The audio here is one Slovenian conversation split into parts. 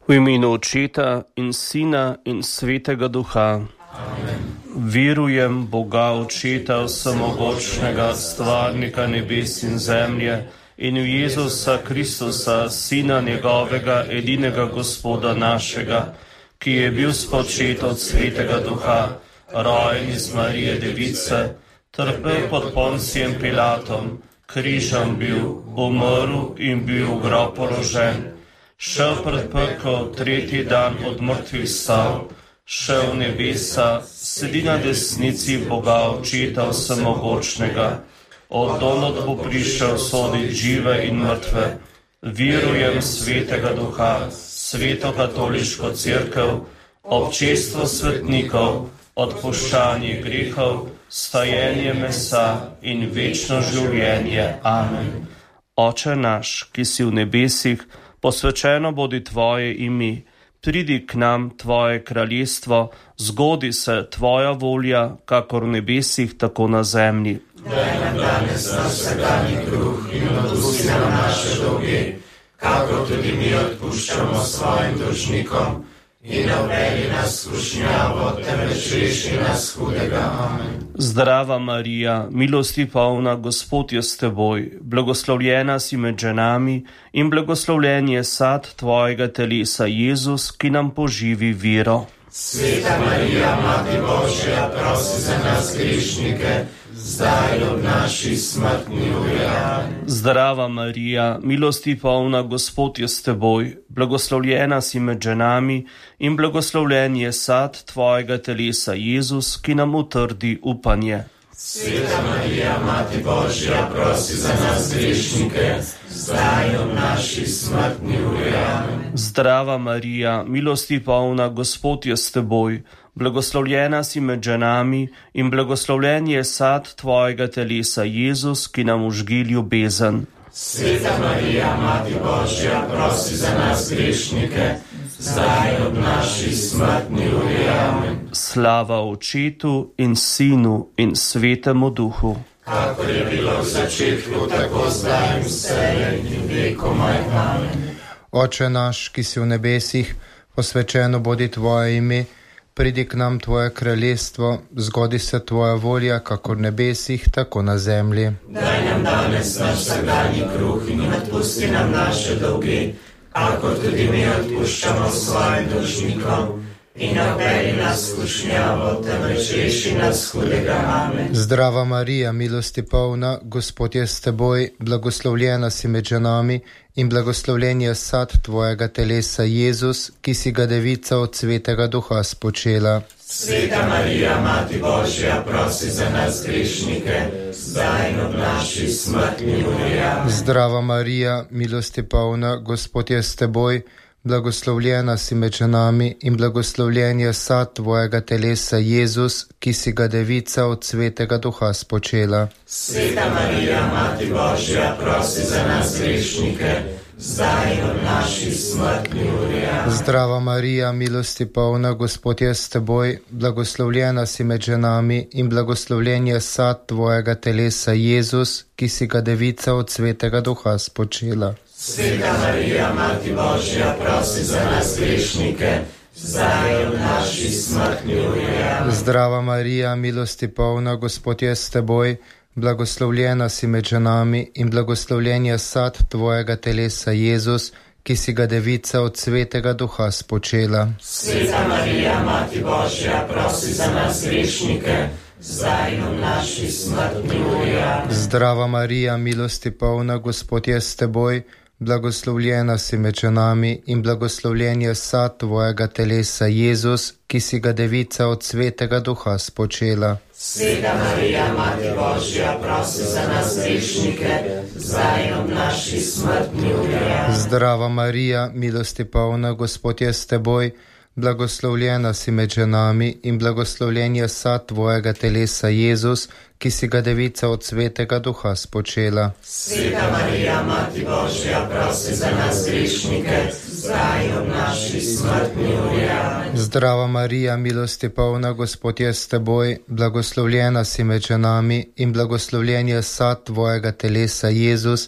V imenu Očeta in Sina in Svetega Duha. Amen. Verujem Boga Očeta vsemogočnega, stvarnika nebes in zemlje, in v Jezusa Kristusa, Sina njegovega, edinega Gospoda našega, ki je bil spočet od Svetega Duha, rojen iz Marije Device, trpel pod Poncijem Pilatom, križem bil, umrl in bil v grob položen, šel pred pekel, tretji dan od mrtvih stal, šel v nebesa, sedi na desnici Boga Očeta vsemogočnega, od donod bo prišel soditi žive in mrtve. Verujem Svetega Duha, Sveto katoliško cerkev, občestvo svetnikov, odpuščanje grehov, stajenje mesa in večno življenje. Amen. Oče naš, ki si v nebesih, posvečeno bodi tvoje ime, pridi k nam tvoje kraljestvo, zgodi se tvoja volja, kakor v nebesih, tako na zemlji. Daj nam danes naš vsakdanji kruh in odpusti nam naše dolge, kakor tudi mi odpuščamo svojim dolžnikom, in ne uvedi nas v skušnjavo, temveč reši nas hudega. Amen. Zdrava Marija, milosti polna, Gospod je s teboj, blagoslovljena si med ženami in blagoslovljen je sad tvojega telesa, Jezus, ki nam poživi vero. Sveta Marija, Mati Božja, prosi za nas grešnike, zdaj ob naši smrtni uri. Amen. Zdrava Marija, milosti polna, Gospod je s teboj, blagoslovljena si med ženami in blagoslovljen je sad tvojega telesa, Jezus, ki nam utrdi upanje. Sveta Marija, Mati Božja, prosi za nas grešnike, zdaj ob naši smrtni uri. Amen. Zdrava Marija, milosti polna, Gospod je s teboj, blagoslovljena si med ženami in blagoslovljen je sad tvojega telesa, Jezus, ki nam užgi ljubezen. Sveta Marija, Mati Božja, prosi za nas grešnike, zdaj ob naši smrtni uri. Amen. Slava Očetu in Sinu in Svetemu Duhu. Kakor je bilo v začetku, tako zdaj in vselej in vekomaj. Amen. Oče naš, ki si v nebesih, posvečeno bodi tvoje ime, pridi k nam tvoje kraljestvo, zgodi se tvoja volja, kakor v nebesih, tako na zemlji. Daj nam danes naš vsakdanji kruh in odpusti nam naše dolge, kakor tudi mi odpuščamo svojim dolžnikom, in ne uvedi nas v skušnjavo, temveč reši nas hudega. Amen. Zdrava Marija, milosti polna, Gospod je s teboj, blagoslovljena si med ženami in blagoslovljen je sad tvojega telesa, Jezus, ki si ga devica od Svetega Duha spočela. Sveta Marija, Mati Božja, prosi za nas grešnike, zdaj in ob naši smrtni uri. Amen. Zdrava Marija, milosti polna, Gospod je s teboj, blagoslovljena si med ženami in blagoslovljen je sad tvojega telesa, Jezus, ki si ga devica od Svetega Duha spočela. Sveta Marija, Mati Božja, prosi za nas grešnike, zdaj in ob naši smrtni uri. Amen. Zdrava Marija, milosti polna, Gospod je s teboj, blagoslovljena si med ženami in blagoslovljen je sad tvojega telesa, Jezus, ki si ga devica od Svetega Duha spočela. Sveta Marija, Mati Božja, prosi za nas grešnike, zdaj in ob naši smrtni uri. Amen. Zdrava Marija, milosti polna, Gospod je s teboj, blagoslovljena si med ženami in blagoslovljen je sad tvojega telesa, Jezus, ki si ga devica od Svetega Duha spočela. Sveta Marija, Mati Božja, prosi za nas grešnike, zdaj in ob naši smrtni uri. Amen. Zdrava Marija, milosti polna, Gospod je s teboj, blagoslovljena si med ženami in blagoslovljen je sad tvojega telesa, Jezus, ki si ga devica od Svetega Duha spočela. Sveta Marija, Mati Božja, prosi za nas grešnike, zdaj in ob naši smrtni uri. Amen. Zdrava Marija, milosti polna, Gospod je s teboj, blagoslovljena si med ženami in blagoslovljen je sad tvojega telesa, Jezus, ki si ga devica od Svetega Duha spočela. Sveta Marija, Mati Božja, prosi za nas grešnike, zdaj in ob naši smrtni uri. Amen. Zdrava Marija, milosti polna, Gospod je s teboj, blagoslovljena si med ženami in blagoslovljen je sad tvojega telesa, Jezus,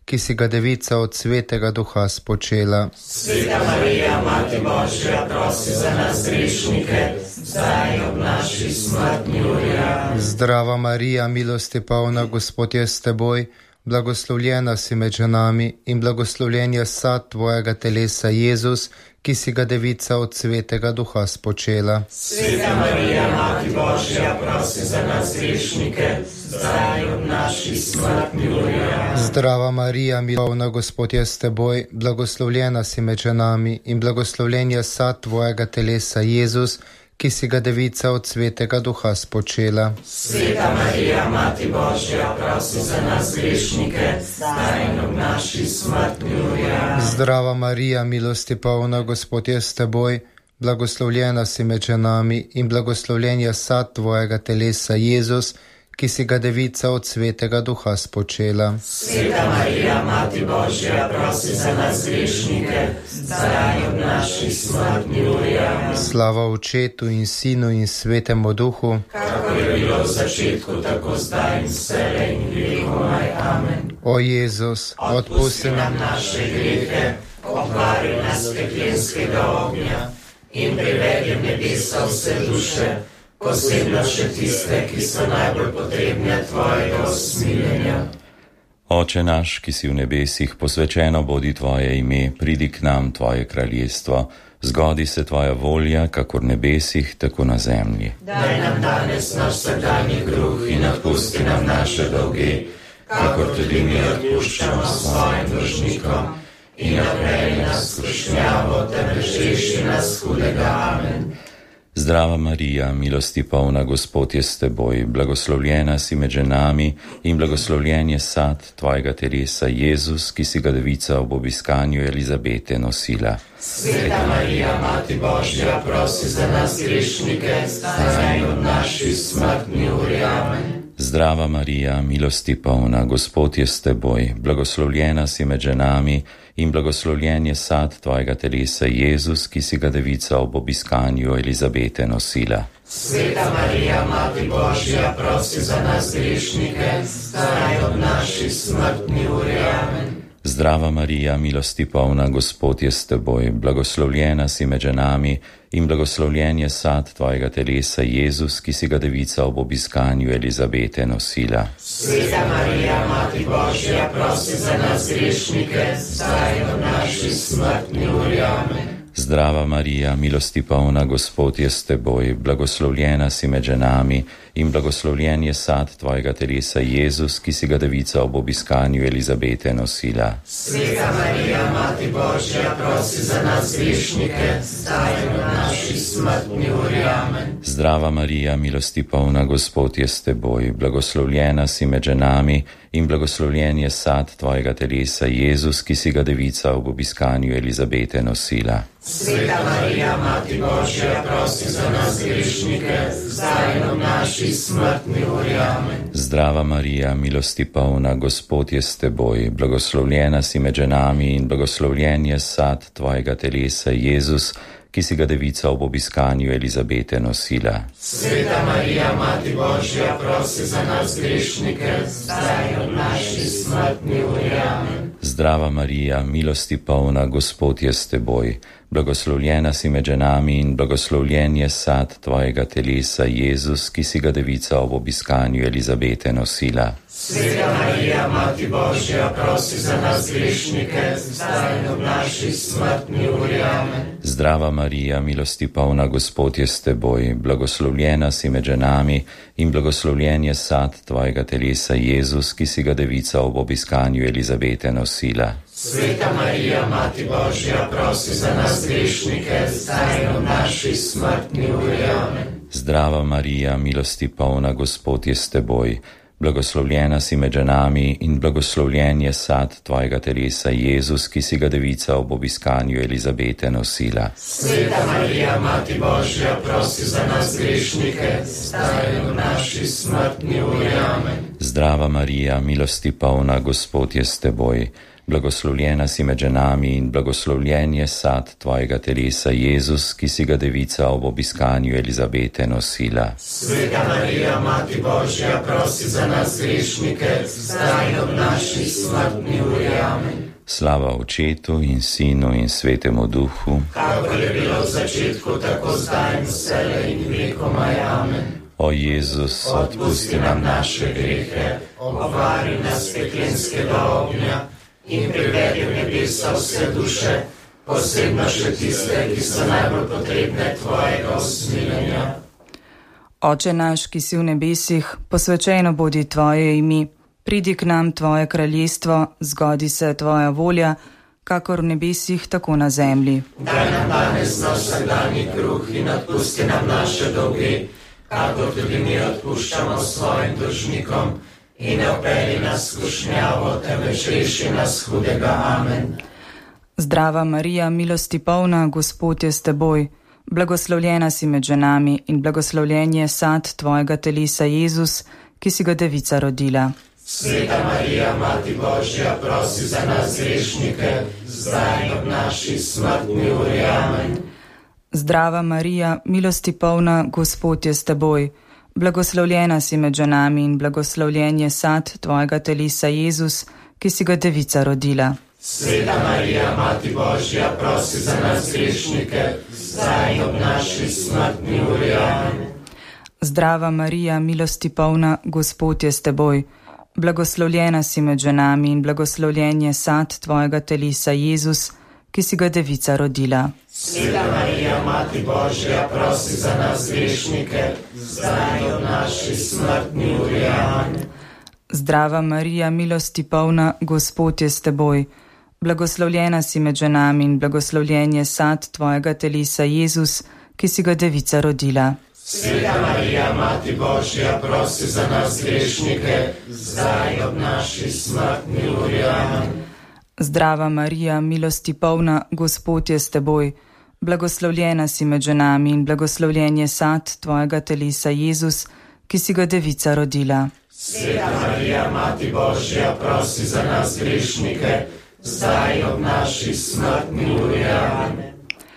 ki si ga Devica od Svetega Duha spočela. Sveta Marija, Mati Božja, prosi za nas grešnike, zdaj in ob naši smrtni uri. Amen. Zdrava Marija, milosti polna, Gospod je s teboj, blagoslovljena si med ženami in blagoslovljen je sad tvojega telesa, Jezus, ki si ga Devica od Svetega Duha spočela. Sveta Marija, Mati Božja, prosi za nas grešnike, zdaj in ob naši smrtni uri. Amen. Zdrava Marija, milosti polna, Gospod je s teboj, blagoslovljena si med ženami in blagoslovljen je sad tvojega telesa, Jezus, ki si ga Devica od Svetega Duha spočela. Sveta Marija, Mati Božja, prosi za nas grešnike, zdaj in ob naši smrtni uri. Amen. Zdrava Marija, milosti polna, Gospod je s teboj, blagoslovljena si med ženami in blagoslovljen je sad tvojega telesa, Jezus, ki si ga Devica od Svetega Duha spočela. Sveta Marija, Mati Božja, prosi za nas grešnike, zdaj in ob naši smrtni uri. Amen. Slava Očetu in Sinu in Svetemu Duhu, Kakor je bilo v začetku, tako zdaj in vselej in vekomaj. Amen. o Jezus, odpusti nam naše grehe, obvari nas peklenskega ognja in privedi v nebesa vse duše, posebno še tiste, ki so najbolj potrebne tvojega usmiljenja. Oče naš, ki si v nebesih, posvečeno bodi tvoje ime, pridi k nam tvoje kraljestvo, zgodi se tvoja volja, kakor v nebesih, tako na zemlji. Daj nam danes naš vsakdanji kruh in odpusti nam naše dolge, kakor tudi mi odpuščamo svojim dolžnikom, in ne vpelji nas v skušnjavo, temveč reši nas hudega. Amen. Zdrava Marija, milosti polna, Gospod je s teboj, blagoslovljena si med ženami in blagoslovljen je sad tvojega telesa, Jezus, ki si ga Devica ob obiskanju Elizabete nosila. Sveta Marija, Mati Božja, prosi za nas grešnike, zdaj in ob naši smrtni uri. Amen. Zdrava Marija, milosti polna, Gospod je s teboj, blagoslovljena si med ženami in blagoslovljen je sad tvojega telesa, Jezus, ki si ga Devica ob obiskanju Elizabete nosila. Sveta Marija, Mati Božja, prosi za nas grešnike, zdaj in ob naši smrtni uri. Amen. Zdrava Marija, milosti polna, Gospod je s teboj, blagoslovljena si med ženami in blagoslovljen je sad tvojega telesa, Jezus, ki si ga Devica ob obiskanju Elizabete nosila. Sveta Marija, Mati Božja, prosi za nas grešnike, zdaj in ob naši smrtni uri. Amen. Zdrava Marija, milosti polna, Gospod je s teboj, blagoslovljena si med ženami in blagoslovljen je sad tvojega telesa, Jezus, ki si ga Devica ob obiskanju Elizabete nosila. Sveta Marija, Mati Božja, prosi za nas grešnike, zdaj in ob naši smrtni uri. Amen. Zdrava Marija, milosti polna, Gospod je s teboj, blagoslovljena si med ženami in blagoslovljen je sad tvojega telesa, Jezus, ki si ga Devica ob obiskanju Elizabete nosila. Sveta Marija, Mati Božja, prosi za nas grešnike, zdaj in ob naši smrtni uri. Amen. Zdrava Marija, milosti polna, Gospod je s teboj, blagoslovljena si med ženami in blagoslovljen je sad tvojega telesa, Jezus, ki si ga Devica ob obiskanju Elizabete nosila. Sveta Marija, Mati Božja, prosi za nas grešnike, zdaj in ob naši smrtni uri. Amen. Zdrava Marija, milosti polna, Gospod je s teboj, blagoslovljena si med ženami in blagoslovljen je sad tvojega telesa, Jezus, ki si ga Devica ob obiskanju Elizabete nosila. Sveta Marija, Mati Božja, prosi za nas grešnike, zdaj in ob naši smrtni uri. Amen. Zdrava Marija, milosti polna, Gospod je s teboj, blagoslovljena si med ženami in blagoslovljen je sad tvojega telesa, Jezus, ki si ga Devica ob obiskanju Elizabete nosila. Sveta Marija, Mati Božja, prosi za nas grešnike, zdaj in ob naši smrtni uri. Amen. Zdrava Marija, milosti polna, Gospod je s teboj, blagoslovljena si med ženami in blagoslovljen je sad tvojega telesa, Jezus, ki si ga Devica ob obiskanju Elizabete nosila. Sveta Marija, Mati Božja, prosi za nas grešnike, zdaj in ob naši smrtni uri. Amen. Zdrava Marija, milosti polna, Gospod je s teboj, Blagoslovljena si med ženami in blagoslovljen je sad tvojega telesa, Jezus, ki si ga devica ob obiskanju Elizabete nosila. Sveta Marija, Mati Božja, prosi za nas grešnike, zdaj in ob naši smrtni uri. Amen. Slava Očetu in Sinu in Svetemu Duhu, kakor je bilo v začetku, tako zdaj in vselej in vekomaj. Amen. O Jezus, odpusti nam naše grehe, obvari nas peklenskega ognja in privedi v nebesa vse duše, posebno še tiste, ki so najbolj potrebne tvojega usmiljenja. Oče naš, ki si v nebesih, posvečeno bodi tvoje ime. Pridi k nam tvoje kraljestvo, zgodi se tvoja volja, kakor v nebesih, tako na zemlji. Daj nam danes naš vsakdanji kruh in odpusti nam naše dolge, kakor tudi mi odpuščamo svojim dolžnikom, in ne vpelji nas v skušnjavo, temveč reši nas hudega. Amen. Zdrava Marija, milosti polna, Gospod je s teboj. Blagoslovljena si med ženami in blagoslovljen je sad tvojega telesa, Jezus, ki si ga devica rodila. Sveta Marija, Mati Božja, prosi za nas grešnike, zdaj in ob naši smrtni uri. Amen. Zdrava Marija, milosti polna, Gospod je s teboj. Blagoslovljena si med ženami in blagoslovljen je sad tvojega telesa, Jezus, ki si ga devica rodila. Sveta Marija, Mati Božja, prosi za nas grešnike, zdaj in ob naši smrtni uri. Amen. Zdrava Marija, milosti polna, Gospod je s teboj. Blagoslovljena si med ženami in blagoslovljen je sad tvojega telesa, Jezus, ki si ga devica rodila. Sveta Marija, Mati Božja, prosi za nas grešnike, zdaj in ob naši smrtni uri. Amen. Zdrava Marija, milosti polna, Gospod je s teboj. Blagoslovljena si med ženami in blagoslovljen je sad tvojega telesa, Jezus, ki si ga devica rodila. Sveta Marija, Mati Božja, prosi za nas grešnike, zdaj in ob naši smrtni uri. Amen. Zdrava Marija, milosti polna, Gospod je s teboj. Blagoslovljena si med ženami in blagoslovljen je sad tvojega telesa, Jezus, ki si ga devica rodila. Sveta Marija, Mati Božja, prosi za nas grešnike, zdaj in ob naši smrtni uri. Amen.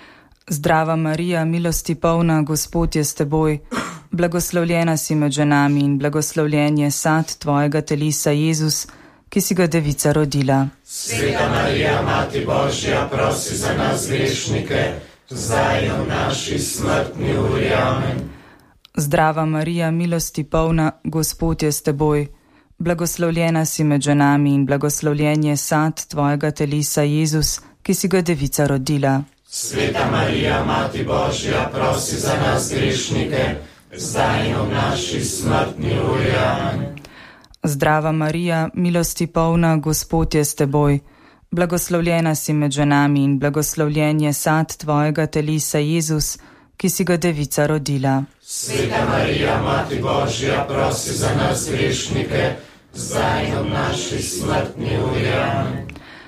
Zdrava Marija, milosti polna, Gospod je s teboj. Blagoslovljena si med ženami in blagoslovljen je sad tvojega telesa, Jezus, ki si ga devica rodila. Sveta Marija, Mati Božja, prosi za nas grešnike, zdaj in ob naši smrtni uri. Amen. Zdrava Marija, milosti polna, Gospod je s teboj. Blagoslovljena si med ženami in blagoslovljen je sad tvojega telesa, Jezus, ki si ga devica rodila. Sveta Marija, Mati Božja, prosi za nas grešnike, zdaj in ob naši smrtni uri. Amen. Zdrava Marija, milosti polna, Gospod je s teboj. Blagoslovljena si med ženami in blagoslovljen je sad tvojega telesa, Jezus, ki si ga devica rodila. Sveta Marija, Mati Božja, prosi za nas grešnike, zdaj in ob naši smrtni uri. Amen.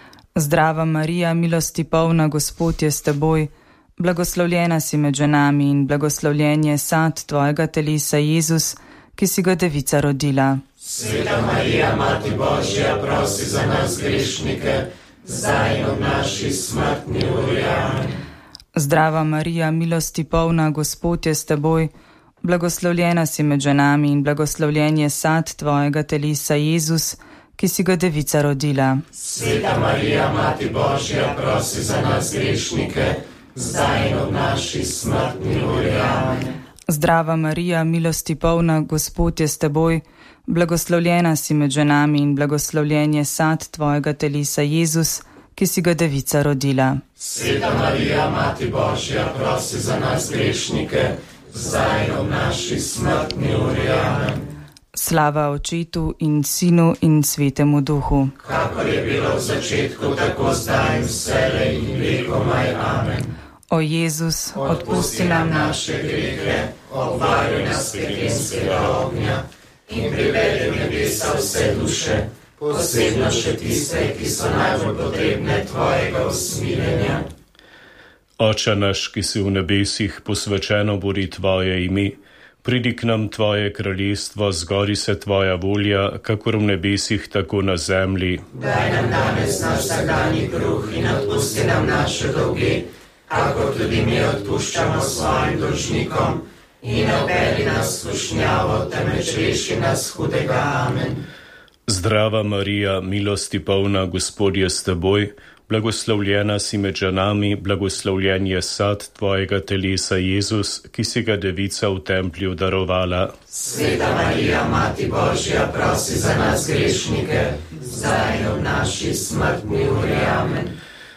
Zdrava Marija, milosti polna, Gospod je s teboj. Blagoslovljena si med ženami in blagoslovljen je sad tvojega telesa, Jezus, ki si ga devica rodila. Sveta Marija, Mati Božja, prosi za nas grešnike, zdaj in ob naši smrtni uri. Amen. Zdrava Marija, milosti polna, Gospod je s teboj. Blagoslovljena si med ženami in blagoslovljen je sad tvojega telesa, Jezus, ki si ga devica rodila. Sveta Marija, Mati Božja, prosi za nas grešnike, zdaj in ob naši smrtni uri. Amen. Zdrava Marija, milosti polna, Gospod je s teboj. Blagoslovljena si med ženami in blagoslovljen je sad tvojega telesa, Jezus, ki si ga devica rodila. Sveta Marija, Mati Božja, prosi za nas grešnike, zdaj in ob naši smrtni uri. Amen. Slava Očetu in Sinu in Svetemu Duhu, kakor je bilo v začetku, tako zdaj in vselej in vekomaj. Amen. O Jezus, odpusti nam naše grehe, obvari nas peklenskega ognja in privedi v nebesa vse duše, posebno še tiste, ki so najbolj potrebne tvojega usmiljenja. Oče naš, ki si v nebesih, posvečeno bodi tvoje ime. Pridi k nam tvoje kraljestvo, zgodi se tvoja volja, kakor v nebesih, tako na zemlji. Daj nam danes naš vsakdanji kruh in odpusti nam naše dolge, kakor tudi mi odpuščamo svojim dolžnikom. In ne vpelji nas v skušnjavo, temveč reši nas hudega. Amen. Zdrava Marija, milosti polna, Gospod je s teboj, blagoslovljena si med ženami, blagoslovljen je sad tvojega telesa Jezus, ki si ga devica v templju darovala. Sveta Marija, Mati Božja, prosi za nas grešnike, zdaj in v naši smrtni uri. Amen.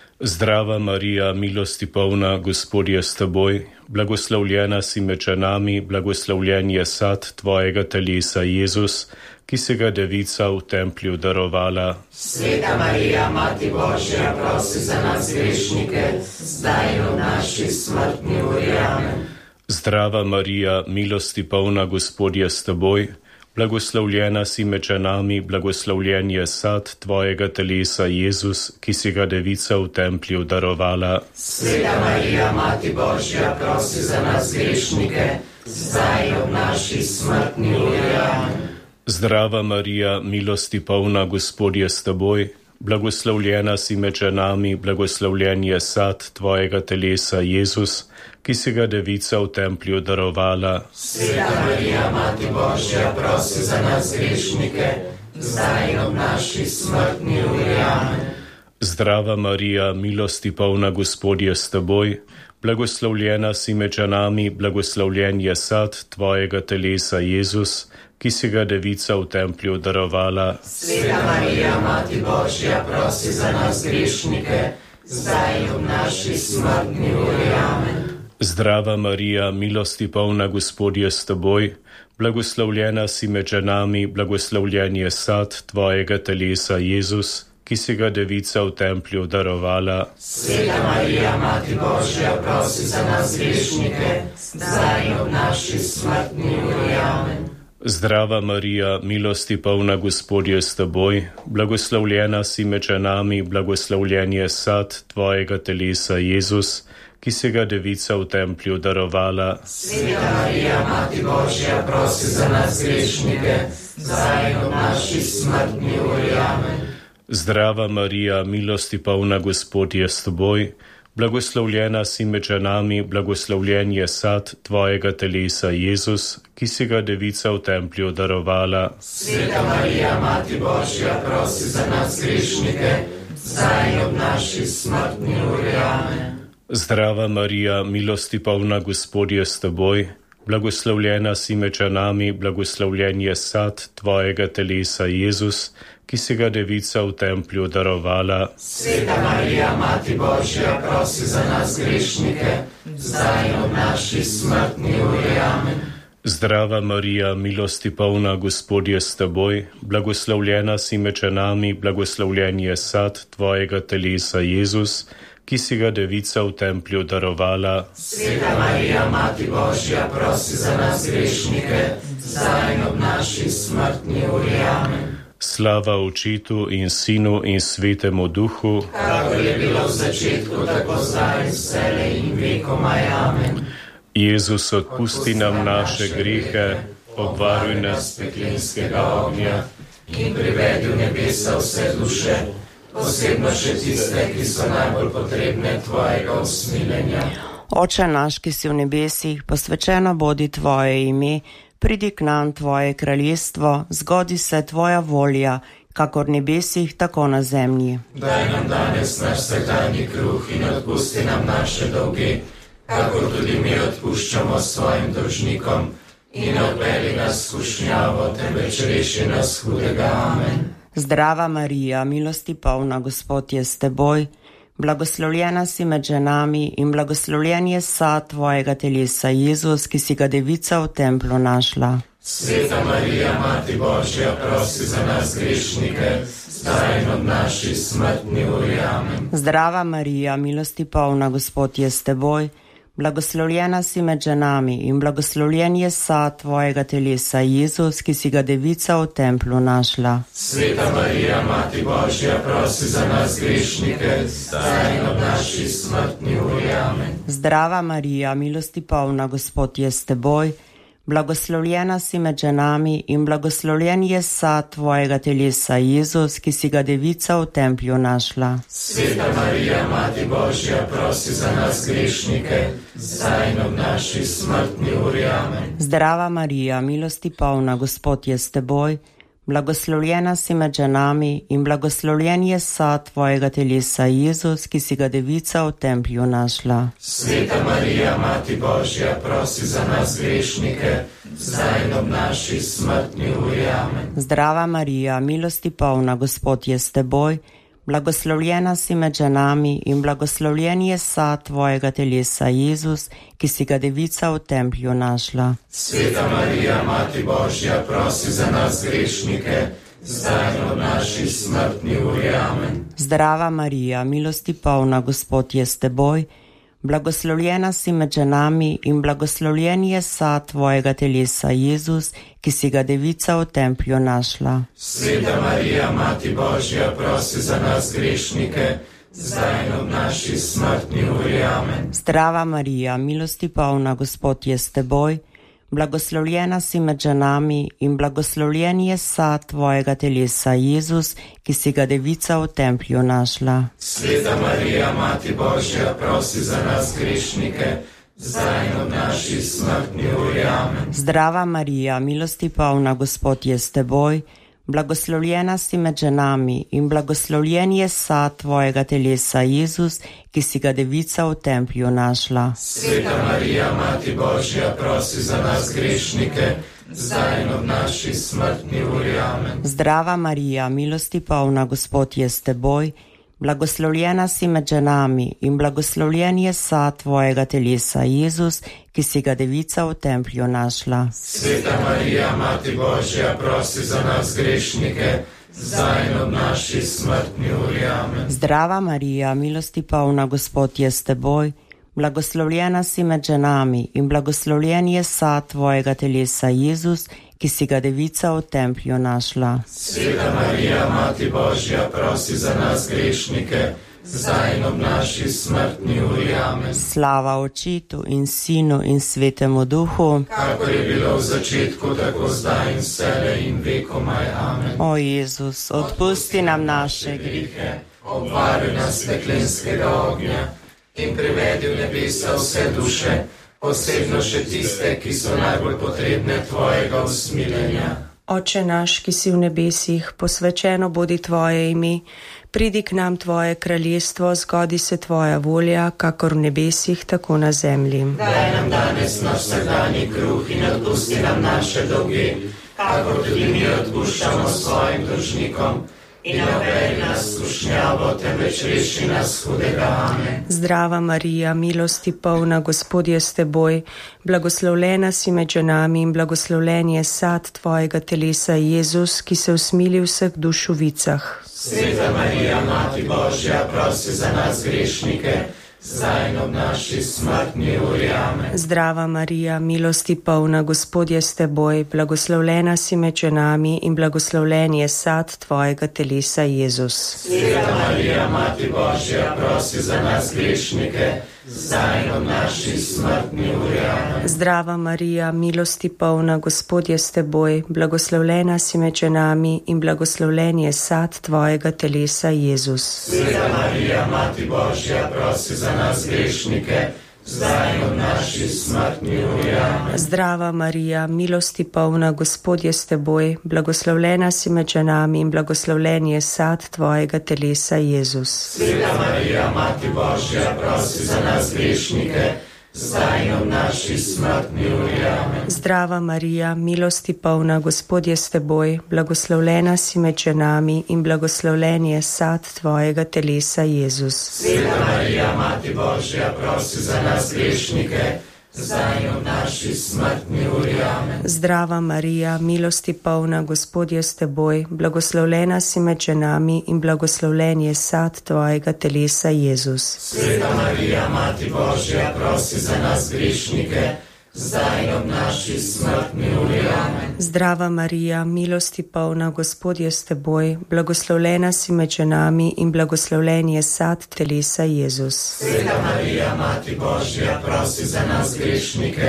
Zdrava Marija, milosti polna, Gospod je s teboj, blagoslovljena si med ženami, blagoslovljen je sad tvojega telesa Jezus, ki si ga devica v templju darovala. Sveta Marija, Mati Božja, prosi za nas grešnike, zdaj in v naši smrtni uri. Amen. Zdrava Marija, milosti polna, Gospod je s teboj, blagoslovljena si med ženami, blagoslovljen je sad tvojega telesa Jezus, ki si ga devica v templju darovala. Sveta Marija, Mati Božja, prosi za nas grešnike, zdaj in v naši smrtni uri. Amen. Zdrava Marija, milosti polna, Gospod je s teboj, blagoslovljena si med ženami, blagoslovljen je sad tvojega telesa Jezus, ki si ga devica v templju darovala. Sveta Marija, Mati Božja, prosi za nas grešnike, zdaj in v naši smrtni uri. Amen. Zdrava Marija, milosti polna, Gospod je s teboj, blagoslovljena si med ženami, blagoslovljen je sad tvojega telesa Jezus, ki si ga devica v templju darovala. Sveta Marija, Mati Božja, prosi za nas grešnike, zdaj in v naši smrtni uri. Amen. Zdrava Marija, milosti polna, Gospod je s teboj, blagoslovljena si med ženami, blagoslovljen je sad tvojega telesa Jezus, ki si ga devica v templju darovala. Sveta Marija, Mati Božja, prosi za nas grešnike, zdaj in v naši smrtni uri. Amen. Zdrava Marija, milosti polna, Gospod je s teboj, blagoslovljena si med ženami, blagoslovljen je sad tvojega telesa Jezus, ki si ga devica v templju darovala. Sveta Marija, Mati Božja, prosi za nas grešnike, zdaj in v naši smrtni uri. Amen. Zdrava Marija, milosti polna, Gospod je s teboj, blagoslovljena si med ženami, blagoslovljen je sad tvojega telesa Jezus, ki si ga devica v templju darovala. Sveta Marija, Mati Božja, prosi za nas grešnike, zdaj in v naši smrtni uri. Amen. Zdrava Marija, milosti polna, Gospod je s teboj, blagoslovljena si med ženami, blagoslovljen je sad tvojega telesa Jezus, ki si ga devica v templju darovala. Sveta Marija, Mati Božja, prosi za nas grešnike, zdaj in v naši smrtni uri. Amen. Zdrava Marija, milosti polna, Gospod je s teboj, blagoslovljena si med ženami, blagoslovljen je sad tvojega telesa Jezus, ki si ga devica v templju darovala. Sveta Marija, Mati Božja, prosi za nas grešnike, zdaj in v naši smrtni uri. Amen. Slava Očetu in Sinu in Svetemu Duhu, kakor je bilo v začetku, tako zdaj in vselej in vekomaj. Amen. Jezus, odpusti nam naše grehe, obvaruj nas peklenskega ognja in privedi v nebesa vse duše, posebno še tiste, ki so najbolj potrebne tvojega usmiljenja. Oče naš, ki si v nebesih, posvečeno bodi tvoje ime, pridi k nam tvoje kraljestvo, zgodi se tvoja volja, kakor v nebesih, tako na zemlji. Daj nam danes naš vsakdanji kruh in odpusti nam naše dolge, kakor tudi mi odpuščamo svojim dolžnikom, in ne vpelji nas v skušnjavo, temveč reši nas hudega. Amen. Zdrava Marija, milosti polna, Gospod je s teboj, blagoslovljena si med ženami in blagoslovljen je sad tvojega telesa Jezus, ki si ga devica v templu našla. Sveta Marija, Mati Božja, prosi za nas grešnike, zdaj in v naši smrtni uri. Amen. Zdrava Marija, milosti polna, Gospod je s teboj, blagoslovljena si med ženami in blagoslovljen je sad tvojega telesa Jezus, ki si ga devica v templu našla. Sveta Marija, Mati Božja, prosi za nas grešnike, zdaj in v naši smrtni uri. Amen. Zdrava Marija, milosti polna, Gospod je s teboj, Blagoslovljena si med ženami in blagoslovljen je sad tvojega telesa, Jezus, ki si ga devica v templju našla. Sveta Marija, Mati Božja, prosi za nas grešnike, zdaj in ob naši smrtni uri. Amen. Zdrava Marija, milosti polna, Gospod je s teboj, blagoslovljena si med ženami in blagoslovljen je sad tvojega telesa, Jezus, ki si ga devica v templju našla. Sveta Marija, Mati Božja, prosi za nas grešnike, zdaj in ob naši smrtni uri. Amen. Zdrava Marija, milosti polna, Gospod je s teboj, blagoslovljena si med ženami in blagoslovljen je sad tvojega telesa, Jezus, ki si ga devica v templju našla. Sveta Marija, Mati Božja, prosi za nas grešnike, zdaj in ob naši smrtni uri. Amen. Zdrava Marija, milosti polna, Gospod je s teboj, blagoslovljena si med ženami in blagoslovljen je sad tvojega telesa, Jezus, ki si ga devica v templju našla. Sveta Marija, Mati Božja, prosi za nas grešnike, zdaj in ob naši smrtni uri. Amen. Zdrava Marija, milosti polna, Gospod je s teboj, blagoslovljena si med ženami in blagoslovljen je sad tvojega telesa, Jezus, ki si ga devica v templju našla. Sveta Marija, Mati Božja, prosi za nas grešnike, zdaj in ob naši smrtni uri. Amen. Zdrava Marija, milosti polna, Gospod je s teboj, blagoslovljena si med ženami in blagoslovljen je sad tvojega telesa, Jezus, ki si ga devica v templju našla. Sveta Marija, Mati Božja, prosi za nas grešnike, zdaj in ob naši smrtni uri. Amen. Zdrava Marija, milosti polna, Gospod je s teboj, blagoslovljena si med ženami in blagoslovljen je sad tvojega telesa, Jezus, ki si ga devica v templju našla. Sveta Marija, Mati Božja, prosi za nas grešnike, zdaj in ob naši smrtni uri. Amen. Zdrava Marija, milosti polna, Gospod je s teboj, blagoslovljena si med ženami in blagoslovljen je sad tvojega telesa, Jezus, ki si ga devica v templju našla. Sveta Marija, Mati Božja, prosi za nas grešnike, zdaj in ob naši smrtni uri. Amen. Slava Očetu in Sinu in Svetemu Duhu, kakor je bilo v začetku, tako zdaj in vselej in vekomaj. Amen. O Jezus, odpusti nam naše grehe, obvaruj nas peklenskega ognja in privedi v nebesa vse duše, posebno še tiste, ki so najbolj potrebne tvojega usmiljenja. Oče naš, ki si v nebesih, posvečeno bodi tvoje ime, pridi k nam tvoje kraljestvo, zgodi se tvoja volja, kakor v nebesih, tako na zemlji. Daj nam danes naš vsakdanji kruh in odpusti nam naše dolge, kakor tudi mi odpuščamo svojim dolžnikom. In ne uvedi nas v skušnjavo, temveč reši nas hudega. Amen. Zdrava Marija, milosti polna, Gospod je s teboj, blagoslovljena si med ženami in blagoslovljen je sad tvojega telesa, Jezus, ki se usmili vseh duš v vicah. Sveta Marija, Mati Božja, prosi za nas grešnike, zdaj in ob naši smrtni uri. Amen. Zdrava Marija, milosti polna, Gospod je s teboj, blagoslovljena si med ženami in blagoslovljen je sad tvojega telesa, Jezus. Sveta Marija, Mati Božja, prosi za nas grešnike, zdaj in ob naši smrtni uri. Amen. Zdrava Marija, milosti polna, Gospod je s teboj, blagoslovljena si med ženami in blagoslovljen je sad tvojega telesa, Jezus. Sveta Marija, Mati Božja, prosi za nas grešnike, zdaj in ob naši smrtni uri. Amen. Zdrava Marija, milosti polna, Gospod je s teboj, blagoslovljena si med ženami in blagoslovljen je sad tvojega telesa, Jezus. Sveta Marija, Mati Božja, prosi za nas grešnike, zdaj in ob naši smrtni uri. Amen. Zdrava Marija, milosti polna, Gospod je s teboj, blagoslovljena si med ženami in blagoslovljen je sad tvojega telesa, Jezus. Sveta Marija, Mati Božja, prosi za nas grešnike, zdaj in ob naši smrtni uri. Amen. Zdrava Marija, milosti polna, Gospod je s teboj, blagoslovljena si med ženami in blagoslovljen je sad tvojega telesa, Jezus. Sveta Marija, Mati Božja, prosi za nas grešnike, zdaj in ob naši smrtni uri. Amen. Zdrava Marija, milosti polna, Gospod je s teboj, blagoslovljena si med ženami in blagoslovljen je sad telesa, Jezus. Sveta Marija, Mati Božja, prosi za nas grešnike,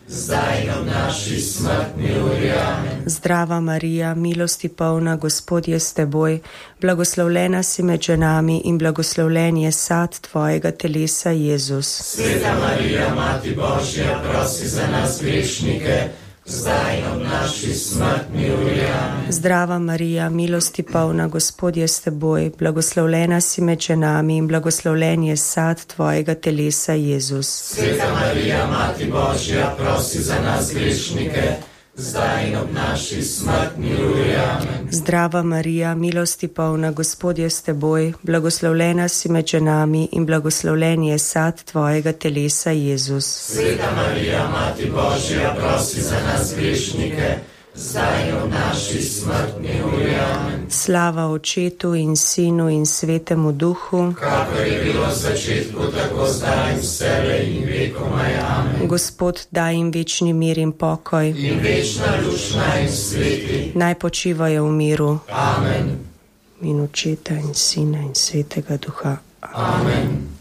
zdaj in ob naši smrtni uri. Amen. Zdrava Marija, milosti polna, Gospod je s teboj, blagoslovljena si med ženami in blagoslovljen je sad tvojega telesa, Jezus. Sveta Marija, Mati Božja, prosi za nas grešnike, zdaj in ob naši smrtni uri. Amen. Zdrava Marija, milosti polna, Gospod je s teboj, blagoslovljena si med ženami in blagoslovljen je sad tvojega telesa, Jezus. Sveta Marija, Mati Božja, prosi za nas grešnike, zdaj in ob naši smrtni uri. Amen. Zdrava Marija, milosti polna, Gospod je s teboj, blagoslovljena si med ženami in blagoslovljen je sad tvojega telesa, Jezus. Sveta Marija, Mati Božja, prosi za nas grešnike, zdaj in ob naši smrtni uri. Amen. Slava Očetu in Sinu in Svetemu Duhu, kakor je bilo v začetku, tako zdaj in vselej in vekomaj. Amen. Gospod, daj jim večni mir in pokoj, in večna luč naj jim sveti. naj počivajo v miru. Amen. In Očeta in Sina in Svetega Duha. Amen.